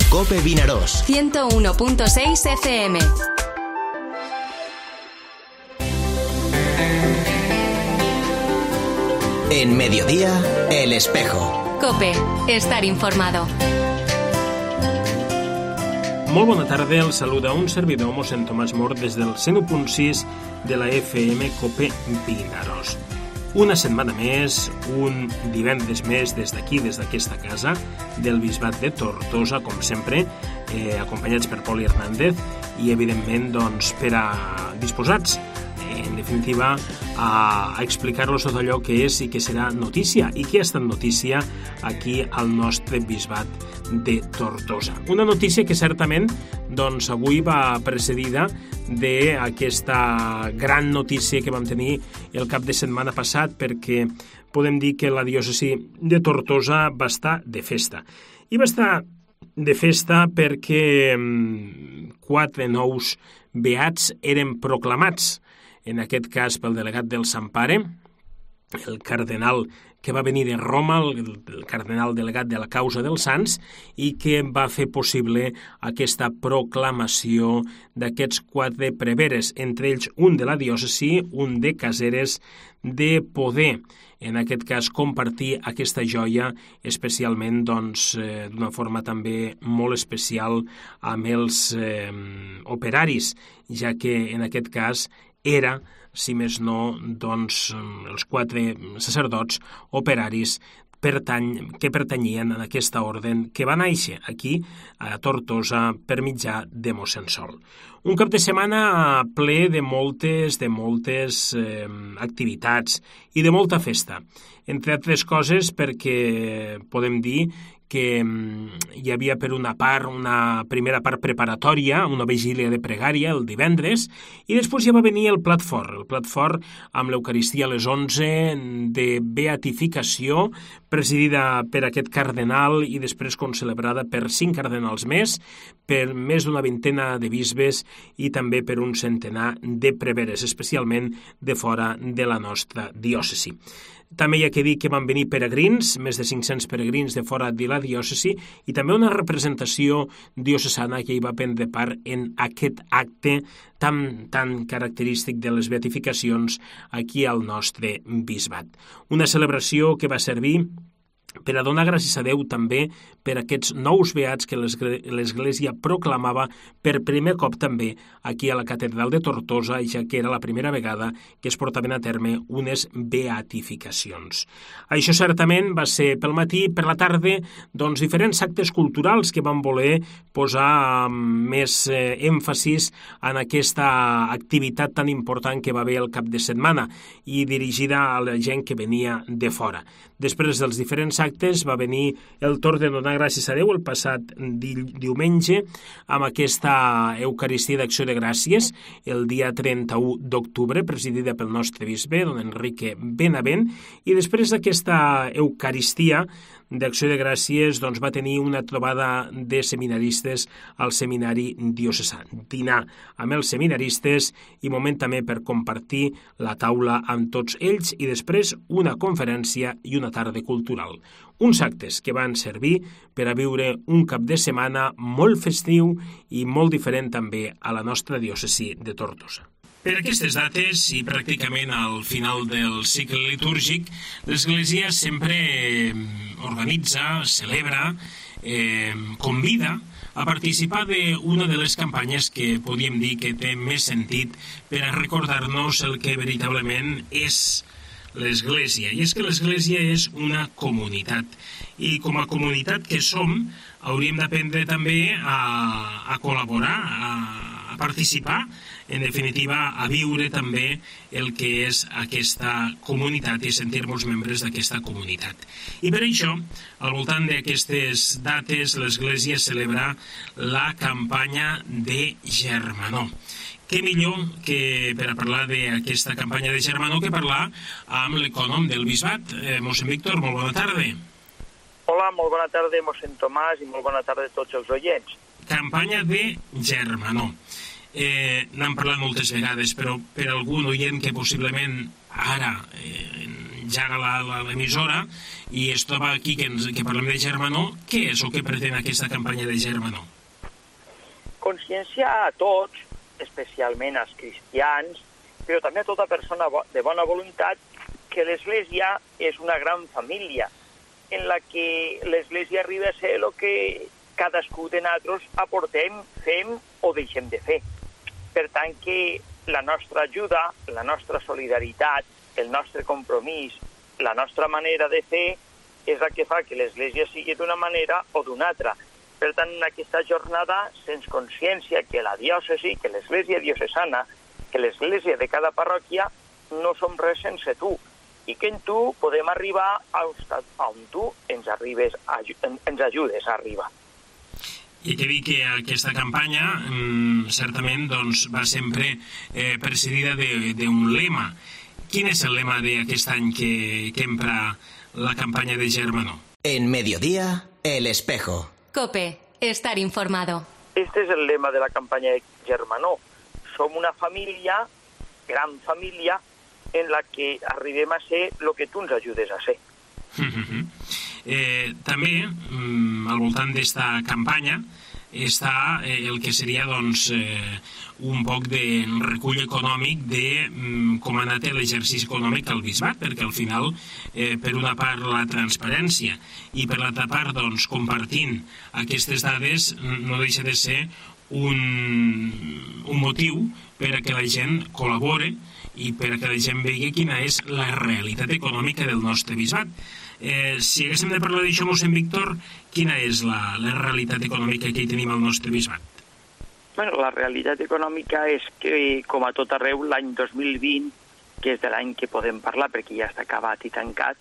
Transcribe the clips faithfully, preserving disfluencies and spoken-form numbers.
Cope Vinaròs. ciento uno punto seis F M. En Mediodía, El Espejo. Cope, estar informado. Molt bona tarda, el saluda un servidor, mossèn Tomàs Mor, des del cent u punt sis de la F M Cope Vinaròs. Una setmana més, un divendres més des d'aquí, des d'aquesta casa, del Bisbat de Tortosa, com sempre, eh, acompanyats per Poli Hernández i, evidentment, doncs, per a disposats, eh, en definitiva, a, a explicar-los tot allò que és i que serà notícia i que ha estat notícia aquí al nostre Bisbat de Tortosa. Una notícia que certament doncs, avui va precedida d'aquesta gran notícia que vam tenir el cap de setmana passat, perquè podem dir que la diòcesi de Tortosa va estar de festa. I va estar de festa perquè quatre nous beats eren proclamats, en aquest cas pel delegat del Sant Pare, el cardenal que va venir de Roma, el, el cardenal delegat de la causa dels sants, i que va fer possible aquesta proclamació d'aquests quatre preveres, entre ells un de la diòcesi, un de Caseres, de poder, en aquest cas, compartir aquesta joia, especialment doncs, eh, d'una forma també molt especial amb els eh, operaris, ja que en aquest cas era, si més no, doncs, els quatre sacerdots operaris pertany, que pertanyien a aquesta orden que va néixer aquí a Tortosa per mitjà de mossèn Sol. Un cap de setmana ple de moltes, de moltes eh, activitats i de molta festa. Entre altres coses perquè podem dir que hi havia per una part una primera part preparatòria, una vigília de pregària el divendres, i després ja va venir el plat fort, el plat fort amb l'Eucaristia a les onze de beatificació, presidida per aquest cardenal i després concelebrada per cinc cardenals més, per més d'una vintena de bisbes i també per un centenar de preveres, especialment de fora de la nostra diòcesi. També hi ha que dir que van venir peregrins, més de cinc-cents peregrins de fora de la diòcesi, i també una representació diocesana que hi va prendre part en aquest acte tan, tan característic de les beatificacions aquí al nostre bisbat. Una celebració que va servir per a donar gràcies a Déu també per aquests nous beats que l'Església proclamava per primer cop també aquí a la catedral de Tortosa, ja que era la primera vegada que es portaven a terme unes beatificacions. Això certament va ser pel matí, per la tarda, doncs diferents actes culturals que van voler posar més eh, èmfasis en aquesta activitat tan important que va haver el cap de setmana i dirigida a la gent que venia de fora. Després dels diferents actes va venir el torn de donar gràcies a Déu el passat di- diumenge amb aquesta Eucaristia d'Acció de Gràcies el dia trenta-u d'octubre, presidida pel nostre bisbe, don Enrique Benavent, i després d'aquesta Eucaristia d'Acció de Gràcies doncs, va tenir una trobada de seminaristes al seminari diocesà. Dinar amb els seminaristes i moment també per compartir la taula amb tots ells i després una conferència i una tarda cultural. Uns actes que van servir per a viure un cap de setmana molt festiu i molt diferent també a la nostra diòcesi de Tortosa. Per aquestes dates i pràcticament al final del cicle litúrgic, l'Església sempre organitza, celebra, eh, convida a participar d'una de les campanyes que podríem dir que té més sentit per a recordar-nos el que veritablement és l'Església. I és que l'Església és una comunitat. I com a comunitat que som, hauríem d'aprendre també a, a col·laborar, a, a participar, en definitiva, a viure també el que és aquesta comunitat i sentir-nos membres d'aquesta comunitat. I per això, al voltant d'aquestes dates, l'Església celebra la campanya de Germanor. Què millor que per a parlar d'aquesta campanya de Germanor que parlar amb l'ecònom del Bisbat. Eh, mossèn Víctor, molt bona tarda. Hola, molt bona tarda, mossèn Tomàs, i molt bona tarda a tots els oients. Campanya de Germanor. Eh, N'hem parlat moltes vegades, però per algun oient que possiblement ara, eh, en engega l'emissora i es troba aquí que, ens, que parlem de Germanó. Què és o què pretén aquesta campanya de Germanó? Conscienciar a tots, especialment als cristians, però també a tota persona de bona voluntat, que l'Església és una gran família, en la que l'Església arriba a ser el que cadascú de nosaltres aportem, fem o deixem de fer. Per tant, que la nostra ajuda, la nostra solidaritat, el nostre compromís, la nostra manera de fer, és la que fa que l'Església sigui d'una manera o d'una altra. Per tant, en aquesta jornada se'ns consciència que la diòcesi, que l'Església diocesana, que l'Església de cada parròquia no som res sense tu, i que en tu podem arribar a on tu ens, arribes, ens ajudes a arribar. I he de dir que aquesta campanya mm, certament doncs, va sempre eh, precedida d'un lema. Quin és el lema d'aquest any que, que empra la campanya de Germanó? En Mediodía, El Espejo. COPE, estar informado. Este és el lema de la campanya de Germanó. Som una família, gran família, en la que arribem a ser el que tu ens ajudes a ser. Eh, també, mm, al voltant d'esta campanya, està eh, el que seria doncs, eh, un poc de recull econòmic de mm, com ha anat l'exercici econòmic al bisbat, perquè al final, eh, per una part, la transparència i per l'altra part, doncs, compartint aquestes dades, no deixa de ser un, un motiu per a que la gent col·labore i per a que la gent vegi quina és la realitat econòmica del nostre bisbat. Eh, si haguéssim de parlar d'això, mossèn Víctor, quina és la, la realitat econòmica que hi tenim al nostre bisbat? Bueno, la realitat econòmica és que, com a tot arreu, l'any dos mil vint, que és de l'any que podem parlar perquè ja està acabat i tancat,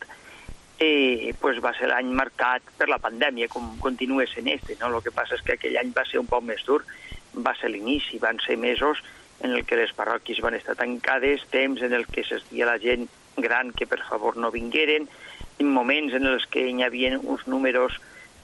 eh, pues va ser l'any marcat per la pandèmia, com continua sent este, no? El que passa és que aquell any va ser un poc més dur, va ser l'inici, van ser mesos en el que les parròquies van estar tancades, temps en el que s'estia la gent gran que per favor no vingueren, en moments en els que hi havia uns números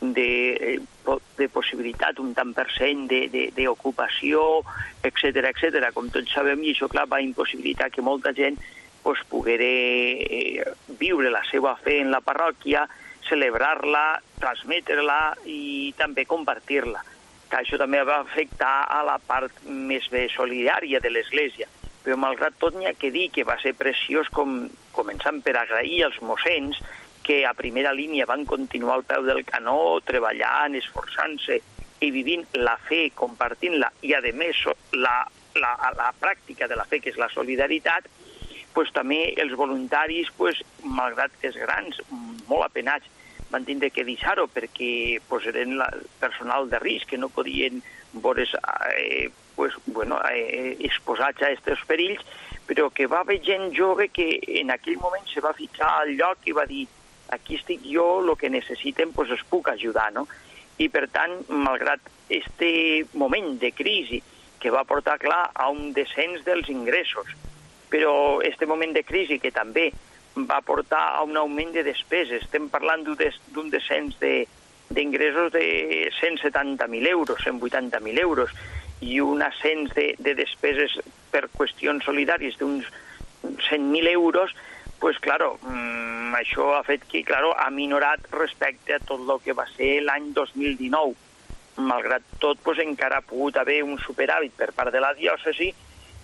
de, de possibilitat, un tant per cent d'ocupació, etcètera, etcètera. Com tots sabem, i això clar va impossibilitar que molta gent pues, poguera eh, viure la seva fe en la parròquia, celebrar-la, transmetre-la i també compartir-la. Que això també va afectar a la part més bé solidària de l'Església. Però malgrat tot n'hi ha que dir que va ser preciós com, començant per agrair als mossens que a primera línia van continuar al peu del canó, treballant, esforçant-se i vivint la fe, compartint-la, i a més la, la, la pràctica de la fe, que és la solidaritat, pues, també els voluntaris, pues, malgrat que els grans, molt apenats, van tindre que deixar-ho perquè pues, eren la, personal de risc, que no podien veure's eh, pues, bueno, eh, exposats a aquests perills, però que va haver gent jove que en aquell moment se va ficar al lloc i va dir aquí estic jo, el que necessiten pues, es puc ajudar, no? I per tant, malgrat este moment de crisi que va portar clar a un descens dels ingressos, però este moment de crisi que també va portar a un augment de despeses. Estem parlant d'un descens d'ingressos de, de cent setanta mil euros, cent vuitanta mil euros, i un ascens de, de despeses per qüestions solidàries d'uns cent mil euros, pues, claro, mmm, això ha fet que, claro, ha minorat respecte a tot el que va ser l'any dos mil dinou. Malgrat tot, pues, encara ha pogut haver un superàvit per part de la diòcesi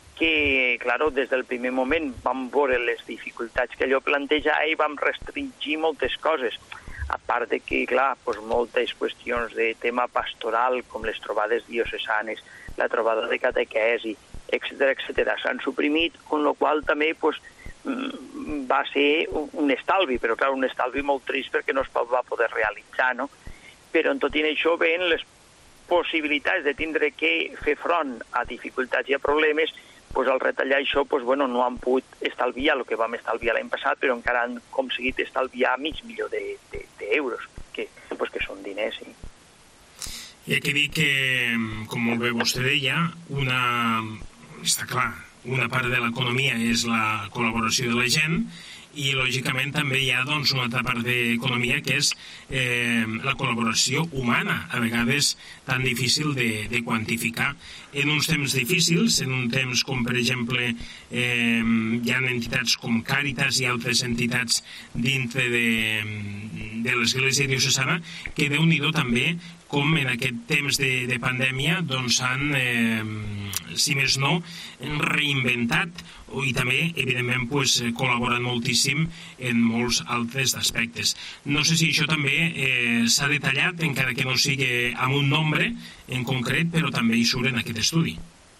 que, claro, des del primer moment vam veure les dificultats que allò plantejava i vam restringir moltes coses. A part de que, clar, pues, moltes qüestions de tema pastoral, com les trobades diocesanes, la trobada de catequesi, etcètera, etcètera, s'han suprimit, amb la qual també pues, va ser un estalvi, però clar, un estalvi molt trist perquè no es va poder realitzar, no? Però en tot i això ven les possibilitats de tindre que fer front a dificultats i a problemes, pues, al retallar això pues, bueno, no han pogut estalviar el que vam estalviar l'any passat, però encara han aconseguit estalviar mig milió d'euros, que, pues, que són diners, sí. I hay que dir que, com molt bé vostè deia, una, està clar, una part de l'economia és la col·laboració de la gent i lògicament també hi ha doncs, una altra part d'economia que és eh, la col·laboració humana, a vegades tan difícil de, de quantificar. En uns temps difícils, en un temps com per exemple eh, hi ha entitats com Càritas i altres entitats dintre de, de l'Església Diocesana que Déu-n'hi-do també com en aquest temps de, de pandèmia doncs han, eh, si més no, reinventat i també, evidentment, pues, col·laboren moltíssim en molts altres aspectes. No sé si això també eh, s'ha detallat, encara que no sigui amb un nombre en concret, però també hi surt en aquest estudi.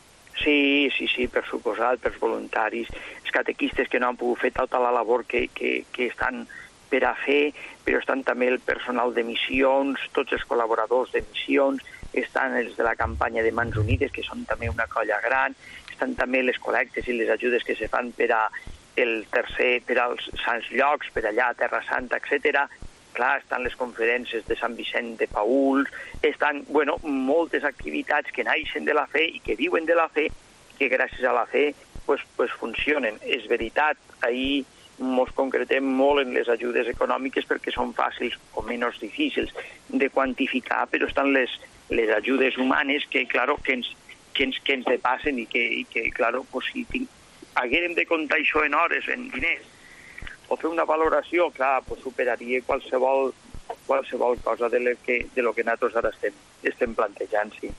Sí, sí, sí, per suposat, pels voluntaris, els catequistes que no han pogut fer tota la labor que, que, que estan per a fer, però estan també el personal de missions, tots els col·laboradors de missions, estan els de la campanya de Mans Unides, que són també una colla gran, estan també les col·lectes i les ajudes que se fan per a el tercer, per als Sants Llocs, per allà a Terra Santa, etcètera. Clar, estan les conferències de Sant Vicent de Paül, estan, bueno, moltes activitats que naixen de la fe i que viuen de la fe, que gràcies a la fe pues, pues funcionen. És veritat, ahir ens concretem molt en les ajudes econòmiques perquè són fàcils o menys difícils de quantificar, però estan les, les ajudes humanes que, claro, que ens, que ens, que ens depassen i que, i que claro, pues, si tinc, haguérem de comptar això en hores, en diners, o fer una valoració, clar, pues, superaria qualsevol, qualsevol cosa de lo que, de lo que nosaltres ara estem, estem plantejant, sí.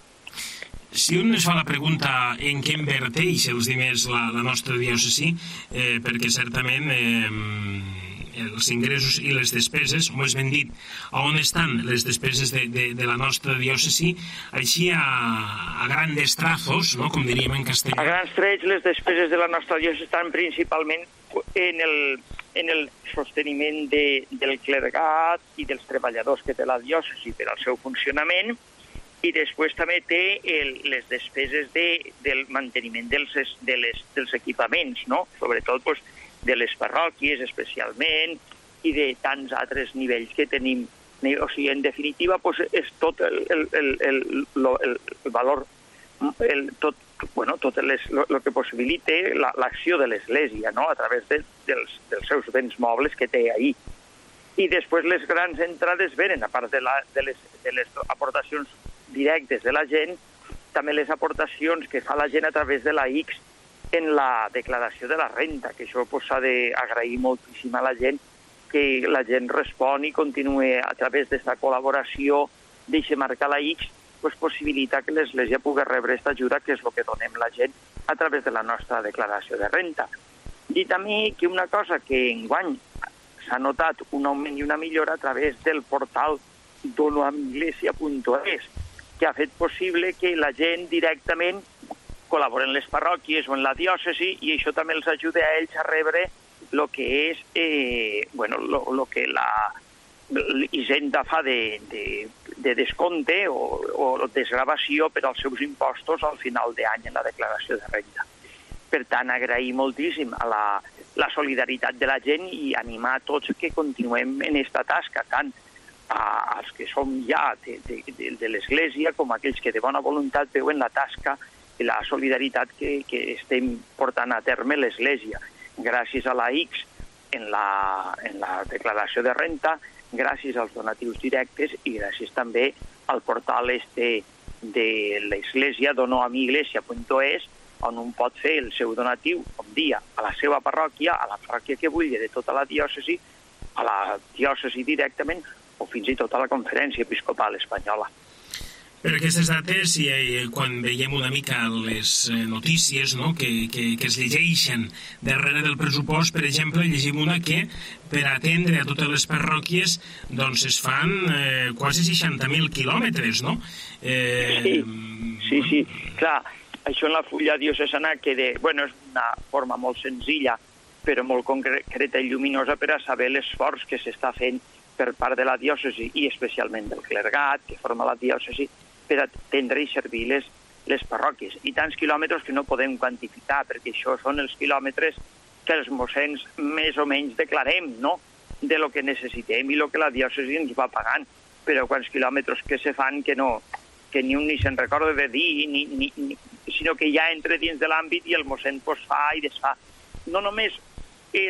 Si un es fa la pregunta en què inverteix els diners la, la nostra diòcesi, eh, perquè certament eh, els ingressos i les despeses, més ben dit, a on estan les despeses de, de, de la nostra diòcesi, així a, a grandes trazos, no? Com diríem en castellà. A grans trets, les despeses de la nostra diòcesi estan principalment en el, en el sosteniment de, del clergat i dels treballadors que té la diòcesi per al seu funcionament, i després també té el, les despeses de, del manteniment dels, de les, dels equipaments, no? Sobretot pues, de les parròquies especialment i de tants altres nivells que tenim. O sigui, en definitiva, pues, és tot el, el, el, el, el, el valor, el, tot, bueno, tot el que possibilita l'acció de l'Església, no? A través de, dels, dels seus béns mobles que té ahir. I després les grans entrades venen, a part de, la, de, les, de les aportacions directes de la gent, també les aportacions que fa la gent a través de la X en la declaració de la renta, que això pues, s'ha d'agrair moltíssim a la gent, que la gent respon i continue a través d'aquesta col·laboració, deixa marcar la X, pues, possibilita que l'Església pugui rebre aquesta ajuda, que és el que donem la gent a través de la nostra declaració de renta. I també que una cosa que enguany s'ha notat un augment i una millora a través del portal dono a mi iglesia punt es, que ha fet possible que la gent directament col·labori en les parròquies o en la diòcesi i això també els ajuda a ells a rebre el que és, eh, bueno, lo, lo que la Hisenda fa de, de, de descompte o, o desgravació per als seus impostos al final d'any en la declaració de renda. Per tant, agrair moltíssim a la, la solidaritat de la gent i animar a tots que continuem en aquesta tasca, tant als que som ja de, de, de, de l'Església com aquells que de bona voluntat veuen la tasca i la solidaritat que, que estem portant a terme l'Església. Gràcies a la X en la, en la declaració de renta, gràcies als donatius directes i gràcies també al portal este de l'Església, dono a mi iglesia punt es, on un pot fer el seu donatiu, com dia, a la seva parròquia, a la parròquia que vulgui de tota la diòcesi, a la diòcesi directament, o fins i tot a la Conferència Episcopal Espanyola. Per aquestes dates, i eh, quan veiem una mica les eh, notícies, no?, que, que, que es llegeixen darrere del pressupost, per exemple, llegim una que per atendre a totes les parròquies doncs es fan eh, quasi seixanta mil quilòmetres, no? Eh, sí, sí, sí. Clar, això en la fulla diocesana que de, bueno, és una forma molt senzilla, però molt concreta i lluminosa per a saber l'esforç que s'està fent per part de la diòcesi i especialment del clergat, que forma la diòcesi, per atendre i servir les, les parròquies. I tants quilòmetres que no podem quantificar, perquè això són els quilòmetres que els mossens més o menys declarem, no?, de lo que necessitem i lo que la diòcesi ens va pagant. Però quants quilòmetres que se fan que no, que ni un ni se'n recorda de dir, ni, ni, ni, sinó que ja entra dins de l'àmbit i el mossèn pues, fa i desfà. No només és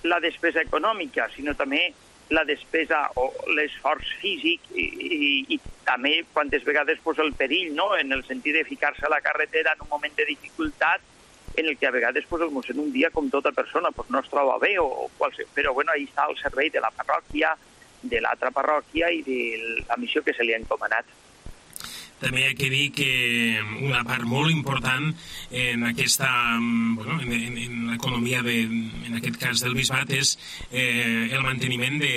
la despesa econòmica, sinó també la despesa o l'esforç físic i, i, i també quantes vegades pues, el perill, no? En el sentit de ficar-se a la carretera en un moment de dificultat en el que a vegades pues, el mossèn un dia, com tota persona, pues, no es troba bé, o, o qualsevol, però bueno, ahí està el servei de la parròquia, de l'altra parròquia i de la missió que se li ha encomanat. També hi ha que dir que una part molt important en aquesta, bueno, en, en, en l'economia, de, en aquest cas del bisbat, és eh, el manteniment de,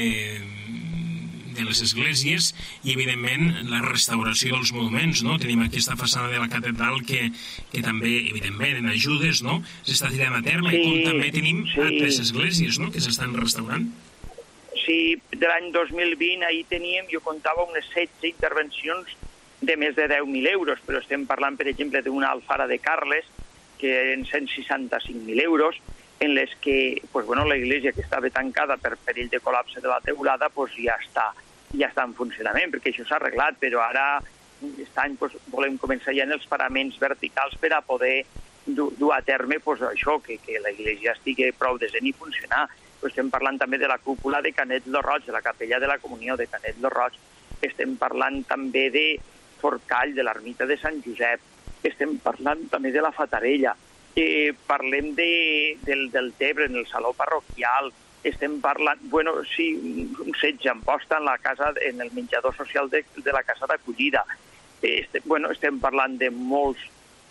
de les esglésies i, evidentment, la restauració dels monuments, no? Tenim aquesta façana de la catedral que, que també, evidentment, en ajudes, no? S'està tirant a terme, sí, com també tenim sí. altres esglésies, no?, que s'estan restaurant. Sí, de l'any dos mil vint, ahir teníem, jo comptava unes setze intervencions de més de deu mil euros, però estem parlant, per exemple, d'una alfara de Carles, que eren cent seixanta-cinc mil euros, en les que pues, bueno, la iglesia que estava tancada per perill de col·lapse de la teulada pues, ja, està, ja està en funcionament, perquè això s'ha arreglat, però ara aquest any pues, volem començar ja en els paraments verticals per a poder dur, dur a terme pues, això, que, que la iglesia estigui prou decent i funcionar. Pues, estem parlant també de la cúpula de Canet lo Roig, de la capella de la Comunió de Canet lo Roig, estem parlant també de Forcall, de l'ermita de Sant Josep, estem parlant també de la Fatarella, eh, parlem de, del, del Tebre, en el saló parroquial, estem parlant, bueno, sí, un setge en posta en la casa, en el menjador social de, de la casa d'acollida. Este, bueno, estem parlant de molts,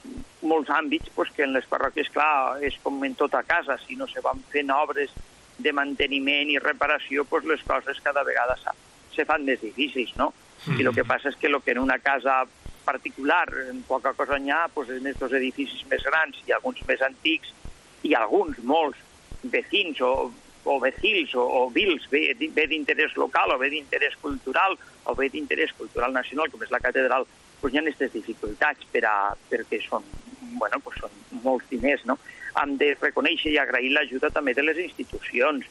molts àmbits pues, que en les parròquies, clar, és com en tota casa, si no se van fent obres de manteniment i reparació, pues, les coses cada vegada se fan més difícils, no? I el que passa és que el que en una casa particular, en poca cosa n'hi ha, doncs en aquests edificis més grans i alguns més antics, i alguns, molts, vecins o, o vecils o, o vils, bé, bé d'interès local o bé d'interès cultural o bé d'interès cultural nacional, com és la catedral, doncs hi ha aquestes dificultats per a, perquè són, bueno, doncs són molts diners, no? Hem de reconèixer i agrair l'ajuda també de les institucions,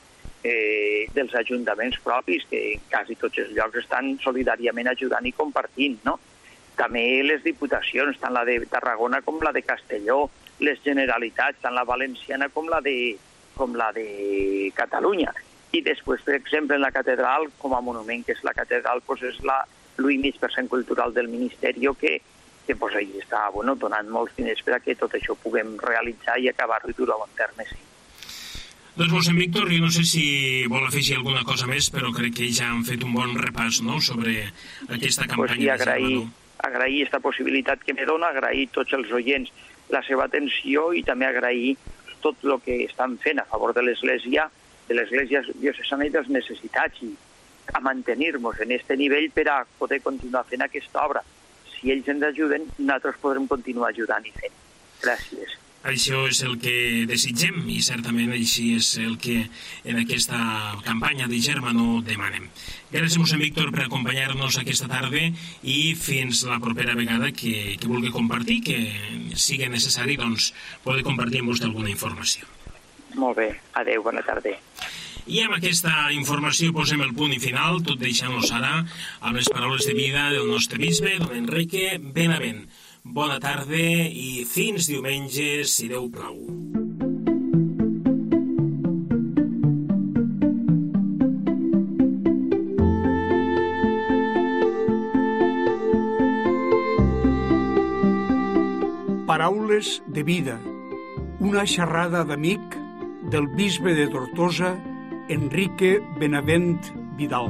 Eh, dels ajuntaments propis, que en quasi tots els llocs estan solidàriament ajudant i compartint, no? També les diputacions, tant la de Tarragona com la de Castelló, les Generalitats, tant la valenciana com la de, com la de Catalunya. I després, per exemple, en la catedral, com a monument que és la catedral, doncs és la l'u i mig per cent cultural del Ministeri, que, que doncs, ahí està bueno, donant molts diners per a que tot això puguem realitzar i acabar-ho i dur-ho a bon terme, sí. Doncs, mossèn Víctor, jo no sé si vol afegir alguna cosa més, però crec que ja han fet un bon repàs, no?, sobre aquesta campanya. Pues sí, agrair, agrair aquesta possibilitat que me dona, agrair tots els oients la seva atenció i també agrair tot el que estan fent a favor de l'Església, de l'Església diocesana i dels necessitats, i a mantenir-nos en aquest nivell per a poder continuar fent aquesta obra. Si ells ens ajuden, nosaltres podrem continuar ajudant i fent. Gràcies. Això és el que desitgem i certament així és el que en aquesta campanya de Germanó demanem. Gràcies, mossèn Víctor, per acompanyar-nos aquesta tarda i fins la propera vegada que, que vulgui compartir, que sigui necessari doncs, poder compartir amb vostè alguna informació. Molt bé. Adéu, bona tarda. I amb aquesta informació posem el punt i final, tot deixant-nos ara amb les paraules de vida del nostre bisbe, don Enrique Benavent. Bona tarda i fins diumenge, si Déu plau. Paraules de vida. Una xerrada d'amic del bisbe de Tortosa, Enrique Benavent Vidal.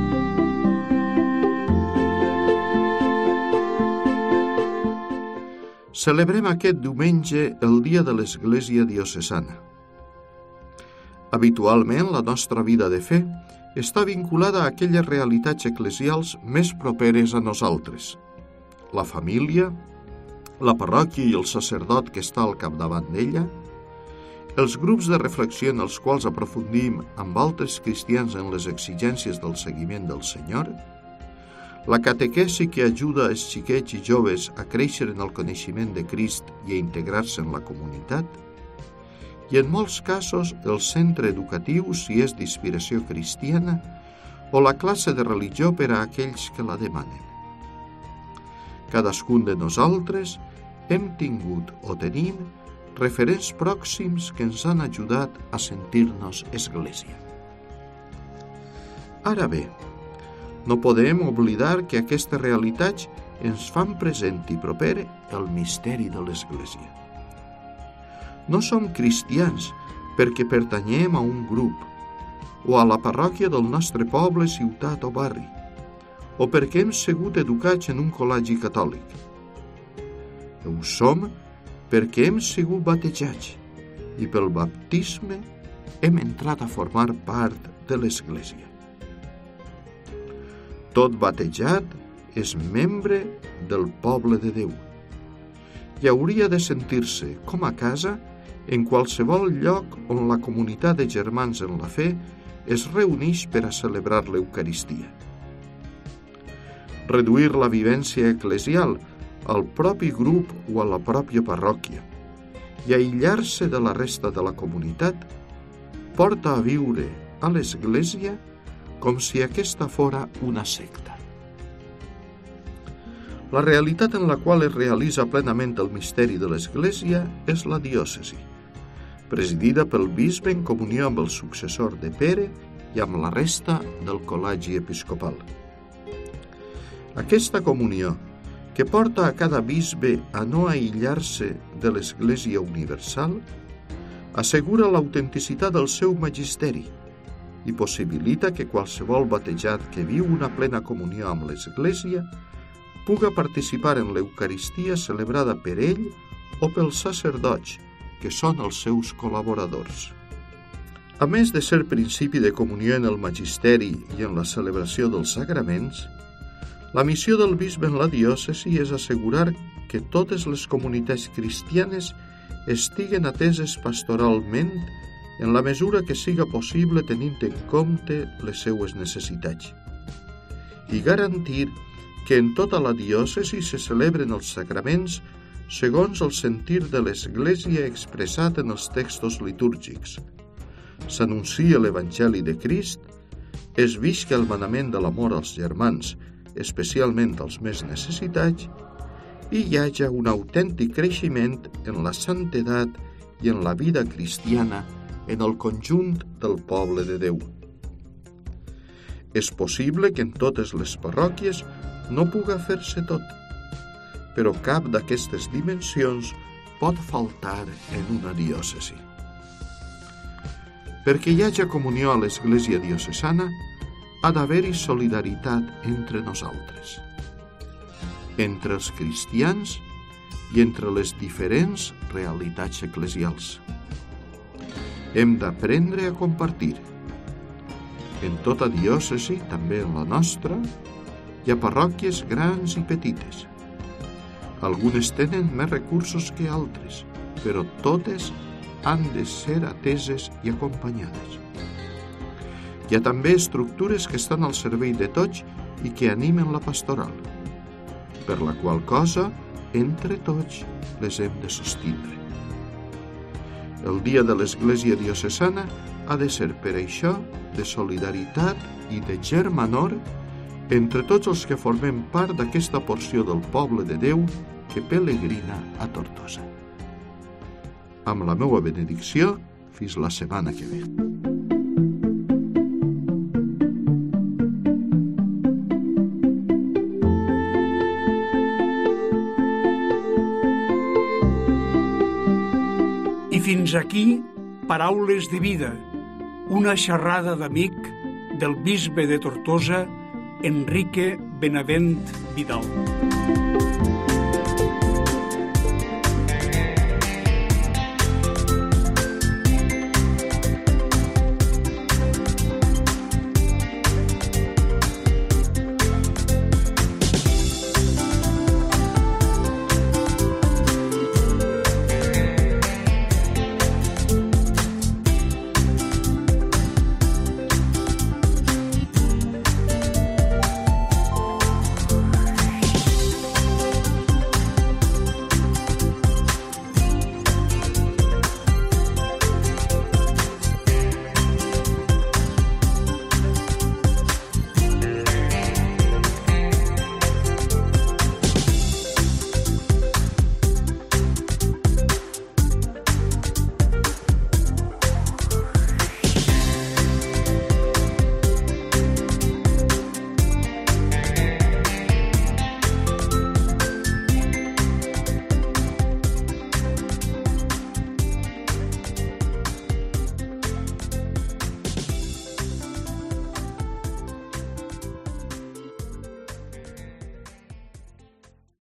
Celebrem aquest diumenge el dia de l'Església diocesana. Habitualment, la nostra vida de fe està vinculada a aquelles realitats eclesials més properes a nosaltres. La família, la parròquia i el sacerdot que està al capdavant d'ella, els grups de reflexió en els quals aprofundim amb altres cristians en les exigències del seguiment del Senyor, la catequesi que ajuda els xiquets i joves a créixer en el coneixement de Crist i a integrar-se en la comunitat, i en molts casos el centre educatiu si és d'inspiració cristiana o la classe de religió per a aquells que la demanen. Cadascun de nosaltres hem tingut o tenim referents pròxims que ens han ajudat a sentir-nos Església. Ara bé, no podem oblidar que aquestes realitats ens fan present i proper el misteri de l'Església. No som cristians perquè pertanyem a un grup, o a la parròquia del nostre poble, ciutat o barri, o perquè hem sigut educats en un col·legi catòlic. Ho som perquè hem sigut batejats i pel baptisme hem entrat a formar part de l'Església. Tot batejat és membre del poble de Déu i hauria de sentir-se com a casa en qualsevol lloc on la comunitat de germans en la fe es reuneix per a celebrar l'Eucaristia. Reduir la vivència eclesial al propi grup o a la pròpia parròquia i aïllar-se de la resta de la comunitat porta a viure a l'Església com si aquesta fora una secta. La realitat en la qual es realitza plenament el misteri de l'Església és la diòcesi, presidida pel bisbe en comunió amb el successor de Pere i amb la resta del col·legi episcopal. Aquesta comunió, que porta a cada bisbe a no aïllar-se de l'Església universal, assegura l'autenticitat del seu magisteri i possibilita que qualsevol batejat que viu una plena comunió amb l'Església puga participar en l'Eucaristia celebrada per ell o pels sacerdots, que són els seus col·laboradors. A més de ser principi de comunió en el magisteri i en la celebració dels sagraments, la missió del bisbe en la diòcesi és assegurar que totes les comunitats cristianes estiguen ateses pastoralment en la mesura que siga possible tenint en compte les seues necessitats i garantir que en tota la diòcesi se celebren els sagraments segons el sentir de l'Església expressat en els textos litúrgics. S'anuncia l'Evangeli de Crist, es visca el manament de l'amor als germans, especialment als més necessitats, i hi hagi un autèntic creixement en la santedat i en la vida cristiana en el conjunt del poble de Déu. És possible que en totes les parròquies no puga fer-se tot, però cap d'aquestes dimensions pot faltar en una diòcesi. Perquè hi hagi comunió a l'Església diocesana, ha d'haver-hi solidaritat entre nosaltres, entre els cristians i entre les diferents realitats eclesials. Hem d'aprendre a compartir. En tota diòcesi, també en la nostra, hi ha parròquies grans i petites. Algunes tenen més recursos que altres, però totes han de ser ateses i acompanyades. Hi ha també estructures que estan al servei de tots i que animen la pastoral, per la qual cosa, entre tots, les hem de sostindre. El dia de l'Església diocesana ha de ser per això de solidaritat i de germanor entre tots els que formem part d'aquesta porció del poble de Déu que pelegrina a Tortosa. Amb la meva benedicció, fins la setmana que ve. I fins aquí, Paraules de Vida, una xerrada d'amic del bisbe de Tortosa, Enrique Benavent Vidal.